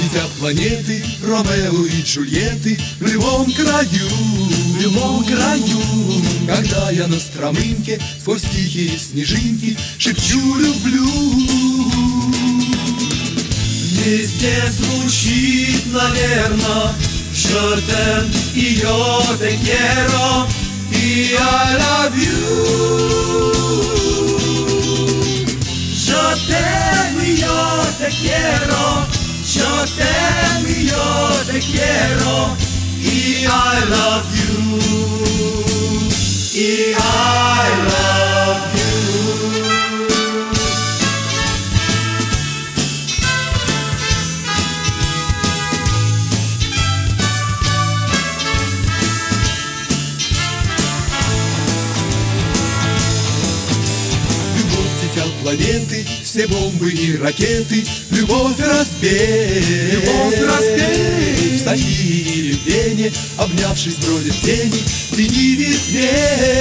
дитя планеты, Ромео и Джульетты в любом краю, в любом краю. Когда я на стромынке сквозь тихие снежинки шепчу «люблю». Везде звучит, наверно, «Je t'aime» и «Yo te quiero» и «I love you». Je t'aime y yo te quiero, yo t'aime y yo te quiero, y I love you, y I love you. Планеты, все бомбы и ракеты, любовь разбей, любовь разбей. В Софии или в Вене, обнявшись, бродят тени, тени ветвей.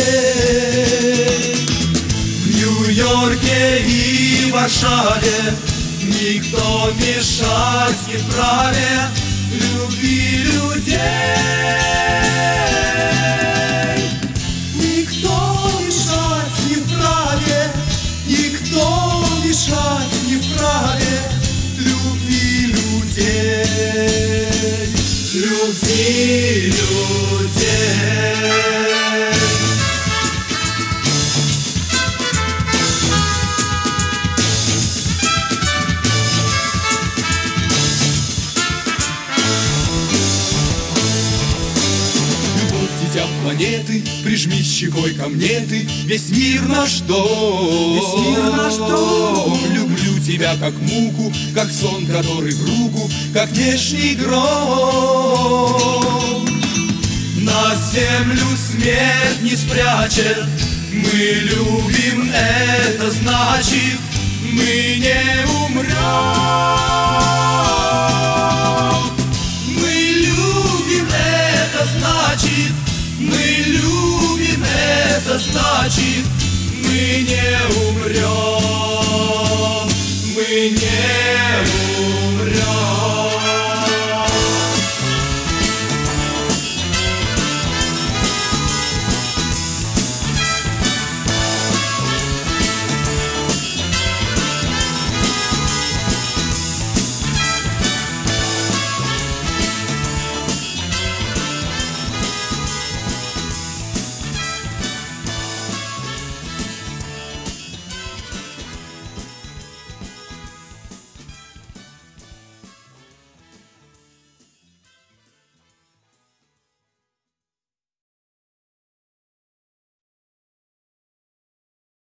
В Нью-Йорке и Варшаве никто мешать не вправе любви людей. Никто мешать не вправе, никто мешать не вправе любви людей, любви людей. Планеты, прижмись щекой ко мне ты, весь мир наш дом, весь мир наш дом. Люблю тебя как муку, как сон, который в руку, как нежный гром. Нас землю смерть не спрячет, мы любим, это значит, мы не умрем.